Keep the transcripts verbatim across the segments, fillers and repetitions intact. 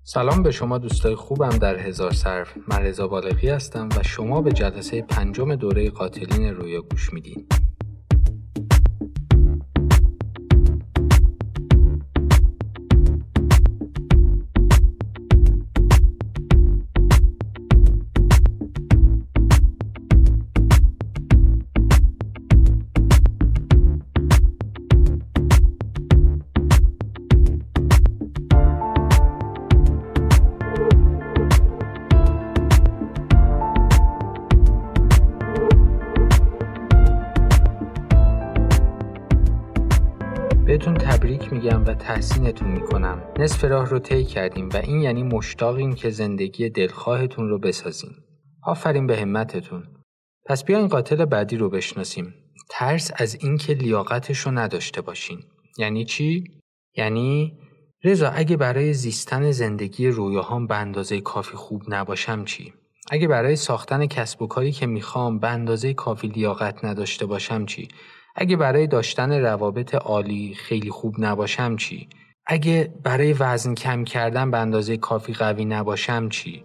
سلام به شما دوستای خوبم در هزار صرف. من رضا بالغی هستم و شما به جلسه پنجم دوره قاتلین رویا گوش میدین. بهتون تبریک میگم و تحسینتون میکنم. نصف راه رو طی کردیم و این یعنی مشتاقیم که زندگی دلخواهتون رو بسازیم. آفرین به همتتون. پس بیاین قاتل بعدی رو بشناسیم. ترس از این که لیاقتش رو نداشته باشین. یعنی چی؟ یعنی رضا اگه برای زیستن زندگی رویاهام به اندازه کافی خوب نباشم چی؟ اگه برای ساختن کسب و کاری که میخوام به اندازه کافی لیاقت نداشته باشم چی؟ اگه برای داشتن روابط عالی خیلی خوب نباشم چی؟ اگه برای وزن کم کردن به اندازه کافی قوی نباشم چی؟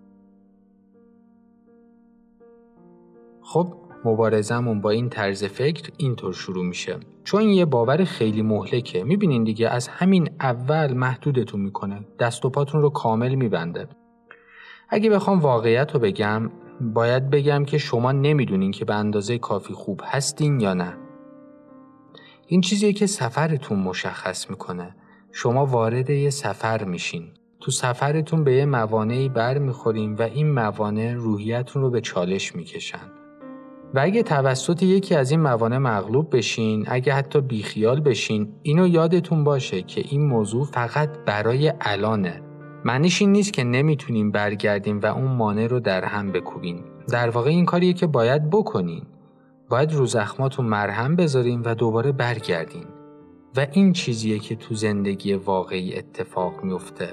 خب مبارزمون با این طرز فکر اینطور شروع میشه. چون یه باور خیلی مهلکه. میبینین دیگه از همین اول محدودتون میکنه. دست و پاتون رو کامل میبنده. اگه بخوام واقعیت رو بگم، باید بگم که شما نمیدونین که به اندازه کافی خوب هستین یا نه. این چیزیه که سفرتون مشخص میکنه. شما وارد یه سفر میشین. تو سفرتون به یه موانعی بر میخورین و این موانع روحیتون رو به چالش میکشن. و اگه توسط یکی از این موانع مغلوب بشین، اگه حتی بیخیال بشین، اینو یادتون باشه که این موضوع فقط برای الانه. معنیش این نیست که نمیتونین برگردین و اون مانع رو در هم بکوبین. در واقع این کاریه که باید بکنین. باید رو زخماتون مرهم بذارین و دوباره برگردین. و این چیزیه که تو زندگی واقعی اتفاق میفته.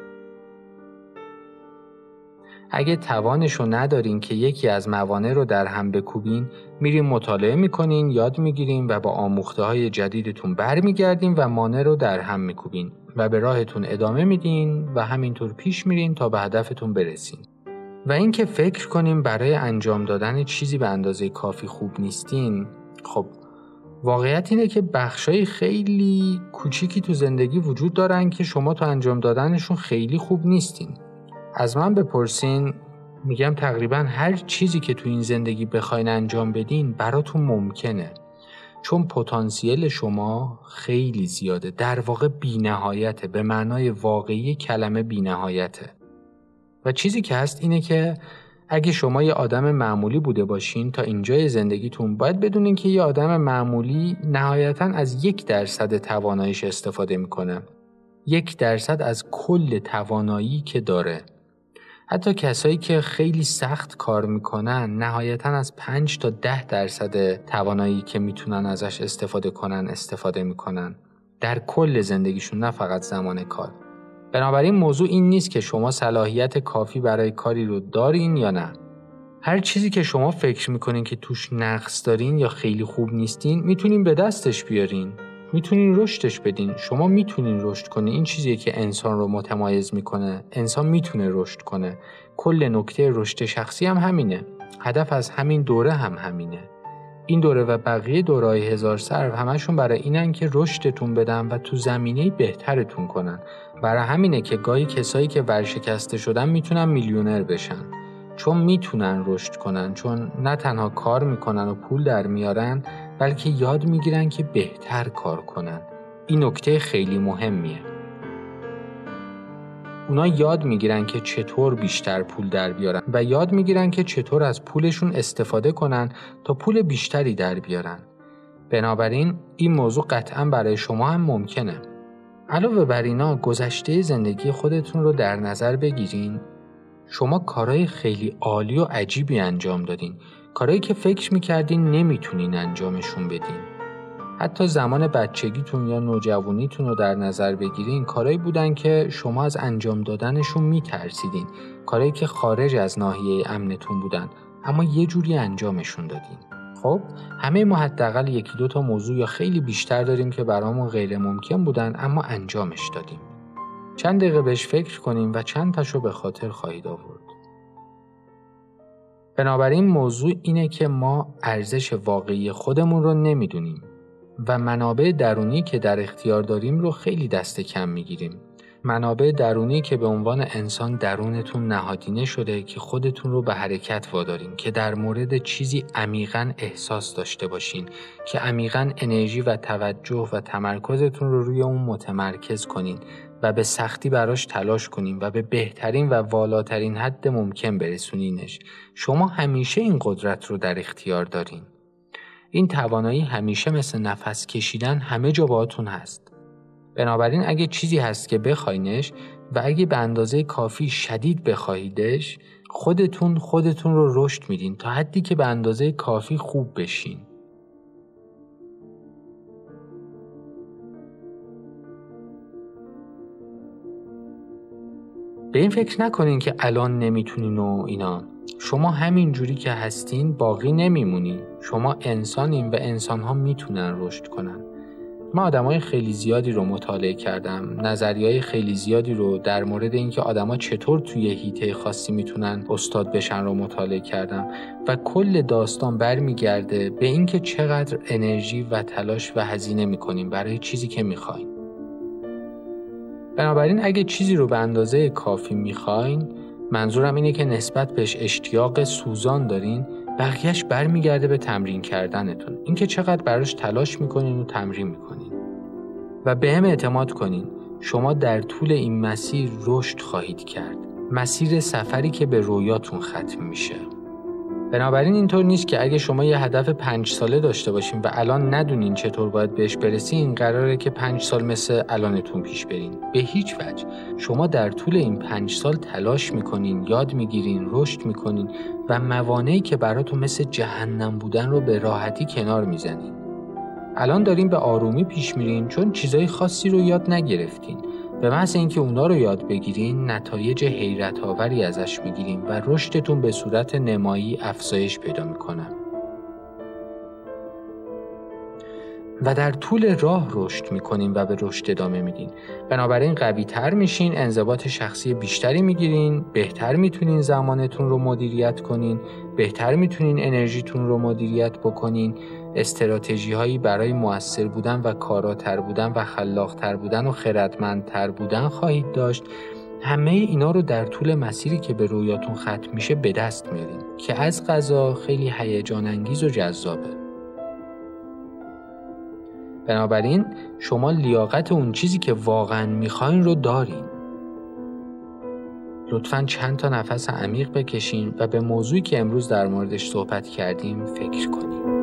اگه توانشو ندارین که یکی از موانع رو در هم بکوبین، میرین مطالعه میکنین، یاد میگیرین و با آموخته های جدیدتون برمیگردین و مانع رو در هم میکوبین و به راهتون ادامه میدین و همینطور پیش میرین تا به هدفتون برسین. و اینکه فکر کنیم برای انجام دادن چیزی به اندازه کافی خوب نیستین، خب واقعیت اینه که بخشای خیلی کوچیکی تو زندگی وجود دارن که شما تو انجام دادنشون خیلی خوب نیستین. از من بپرسین، میگم تقریبا هر چیزی که تو این زندگی بخواین انجام بدین براتون ممکنه. چون پتانسیل شما خیلی زیاده، در واقع بی‌نهایته، به معنای واقعی کلمه بی‌نهایته. و چیزی که هست اینه که اگه شما یه آدم معمولی بوده باشین تا اینجای زندگیتون، باید بدونین که یه آدم معمولی نهایتاً از یک درصد تواناییش استفاده میکنه. یک درصد از کل توانایی که داره. حتی کسایی که خیلی سخت کار میکنن نهایتاً از پنج تا ده درصد توانایی که میتونن ازش استفاده کنن استفاده میکنن. در کل زندگیشون، نه فقط زمان کار. بنابراین موضوع این نیست که شما صلاحیت کافی برای کاری رو دارین یا نه. هر چیزی که شما فکر میکنین که توش نقص دارین یا خیلی خوب نیستین، میتونین به دستش بیارین. میتونین رشدش بدین. شما میتونین رشد کنین. این چیزیه که انسان رو متمایز میکنه. انسان میتونه رشد کنه. کل نکته رشد شخصی هم همینه. هدف از همین دوره هم همینه. این دوره و بقیه دوره‌های هزار سرو همشون برای اینن که رشدتون بدن و تو زمینه بهترتون کنن. برای همینه که گاهی کسایی که ورشکسته شدن میتونن میلیونر بشن. چون میتونن رشد کنن، چون نه تنها کار میکنن و پول در میارن، بلکه یاد میگیرن که بهتر کار کنن. این نکته خیلی مهمیه. اونا یاد میگیرن که چطور بیشتر پول در بیارن و یاد میگیرن که چطور از پولشون استفاده کنن تا پول بیشتری در بیارن. بنابراین این موضوع قطعاً برای شما هم ممکنه. علاوه بر اینا، گذشته زندگی خودتون رو در نظر بگیرین. شما کارهای خیلی عالی و عجیبی انجام دادین. کارهایی که فکر میکردین نمیتونین انجامشون بدین. حتی زمان بچگیتون یا نوجوانیتون رو در نظر بگیرین، کارهایی بودن که شما از انجام دادنشون میترسیدین. کارهایی که خارج از ناحیه امنتون بودن، اما یه جوری انجامشون دادین. خب همه ما حداقل یکی دو تا موضوع یا خیلی بیشتر داریم که برامون غیر ممکن بودن اما انجامش دادیم. چند دقیقه بهش فکر کنیم و چند تاشو به خاطر خواهید آورد. بنابراین موضوع اینه که ما ارزش واقعی خودمون رو نمیدونیم و منابع درونی که در اختیار داریم رو خیلی دست کم میگیریم. منابع درونی که به عنوان انسان درونتون نهادینه شده که خودتون رو به حرکت وادارین، که در مورد چیزی عمیقاً احساس داشته باشین، که عمیقاً انرژی و توجه و تمرکزتون رو روی اون متمرکز کنین و به سختی براش تلاش کنین و به بهترین و والاترین حد ممکن برسونینش. شما همیشه این قدرت رو در اختیار دارین. این توانایی همیشه مثل نفس کشیدن همه جا باهاتون هست. بنابراین اگه چیزی هست که بخواینش و اگه به اندازه کافی شدید بخواهیدش، خودتون خودتون رو رشد میدین تا حدی که به اندازه کافی خوب بشین. به این فکر نکنین که الان نمیتونین و اینا. شما همین جوری که هستین باقی نمیمونین. شما انسانین و انسان‌ها میتونن رشد کنن. من آدمای خیلی زیادی رو مطالعه کردم، نظریه‌های خیلی زیادی رو در مورد اینکه آدما چطور توی حیطه خاصی میتونن استاد بشن رو مطالعه کردم و کل داستان برمیگرده به اینکه چقدر انرژی و تلاش و هزینه میکنیم برای چیزی که میخواین. بنابراین اگه چیزی رو به اندازه کافی میخواین، منظورم اینه که نسبت بهش اشتیاق سوزان دارین، بقیهش برمیگرده به تمرین کردنتون. اینکه چقدر براش تلاش میکنین و تمرین میکنین. و به هم اعتماد کنین. شما در طول این مسیر رشد خواهید کرد. مسیر سفری که به رویاتون ختم میشه. بنابراین اینطور نیست که اگه شما یه هدف پنج ساله داشته باشین و الان ندونین چطور باید بهش برسین، قراره که پنج سال مثل الانتون پیش برین. به هیچ وجه. شما در طول این پنج سال تلاش میکنین، یاد میگیرین، رشد میکنین و موانعی که براتون مثل جهنم بودن رو به راحتی کنار میزنین. الان دارین به آرومی پیش میرین چون چیزای خاصی رو یاد نگرفتین. به محض اینکه اونا رو یاد بگیرین، نتایج حیرت آوری ازش میگیرین و رشدتون به صورت نمایی افزایش پیدا میکنه. و در طول راه رشد میکنین و به رشد ادامه میدین. بنابراین قوی تر میشین، انضباط شخصی بیشتری میگیرین، بهتر میتونین زمانتون رو مدیریت کنین، بهتر میتونین انرژیتون رو مدیریت بکنین، استراتژی هایی برای مؤثر بودن و کاراتر بودن و خلاقتر بودن و خردمندتر بودن خواهید داشت. همه اینا رو در طول مسیری که به رویاتون ختم میشه به دست میارین که از قضا خیلی هیجان انگیز و جذابه. بنابراین شما لیاقت اون چیزی که واقعا میخواین رو دارین. لطفاً چند تا نفس عمیق بکشین و به موضوعی که امروز در موردش صحبت کردیم فکر کنین.